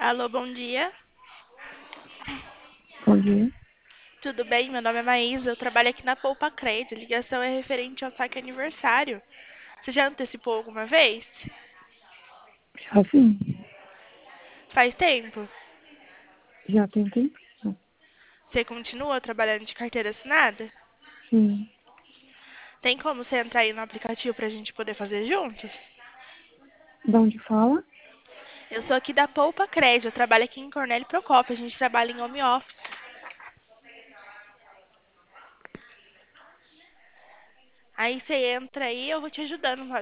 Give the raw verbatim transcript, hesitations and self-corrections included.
Alô, bom dia. Bom dia. Tudo bem? Meu nome é Maísa. Eu trabalho aqui na Poupa Crédito. A ligação é referente ao saque aniversário. Você já antecipou alguma vez? Já sim, Faz tempo? já tem tempo? Você continua trabalhando de carteira assinada? Sim. Tem como você entrar aí no aplicativo pra gente poder fazer juntos? De onde fala? Eu sou aqui da Poupa Crédito. Eu trabalho aqui em Cornélio Procópio. A gente trabalha em home office. Aí você entra aí, eu vou te ajudando.